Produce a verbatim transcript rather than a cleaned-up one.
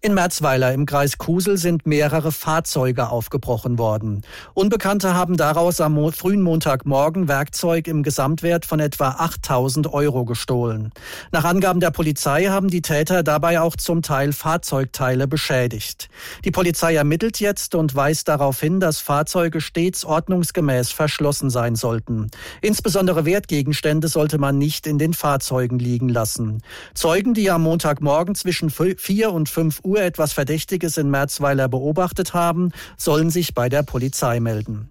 In Merzweiler im Kreis Kusel sind mehrere Fahrzeuge aufgebrochen worden. Unbekannte haben daraus am Mo- frühen Montagmorgen Werkzeug im Gesamtwert von etwa achttausend Euro gestohlen. Nach Angaben der Polizei haben die Täter dabei auch zum Teil Fahrzeugteile beschädigt. Die Polizei ermittelt jetzt und weist darauf hin, dass Fahrzeuge stets ordnungsgemäß verschlossen sein sollten. Insbesondere Wertgegenstände sollte man nicht in den Fahrzeugen liegen lassen. Zeugen, die am Montagmorgen zwischen vier und fünf Uhr etwas Verdächtiges in Merzweiler beobachtet haben, sollen sich bei der Polizei melden.